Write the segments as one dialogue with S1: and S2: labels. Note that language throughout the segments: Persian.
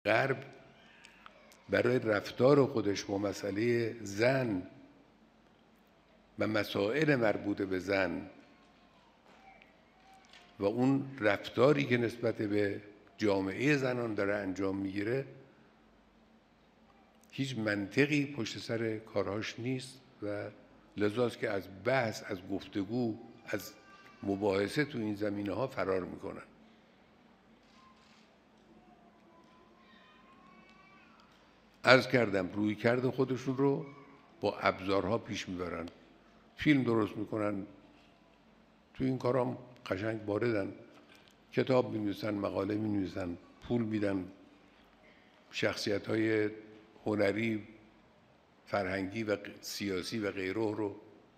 S1: غرب برای رفتار خودش با مسئله زن و مسائل مربوط به زن و اون رفتاری که نسبت به جامعه زنان داره انجام میگیره هیچ منطقی پشت سر کارهاش نیست و لذاست که از بحث، از گفتگو، از مباحثه تو این زمینه ها فرار میکنن. عرض کردم رویکرد خودشون رو با ابزارها پیش میبرن، فیلم درست میکنن، تو این کارام قشنگ واردن، کتاب می‌نویسن، مقاله می‌نویسن، پول میدن، شخصیت‌های هنری، فرهنگی و سیاسی و غیره رو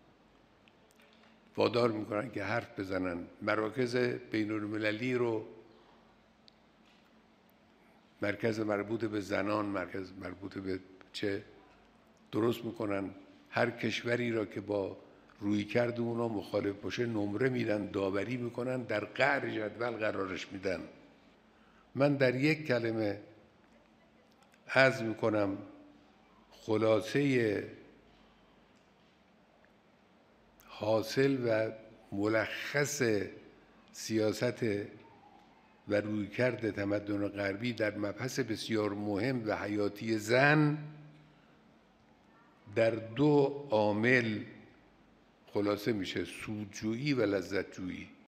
S1: وادار میکنن که حرف بزنن، مراکز بین‌المللی رو، مرکز مربوط به زنان، مرکز مربوط به چه درست میکنن، هر کشوری را که با رویکرد اونا مخالف باشه نمره میدن، داوری میکنن، در قعر جدول قرارش میدن. من در یک کلمه عرض میکنم خلاصه حاصل و ملخص سیاست و رویکرد تمدن غربی در مبحث بسیار مهم و حیاتی زن در دو عامل خلاصه میشه: سودجویی و لذتجویی.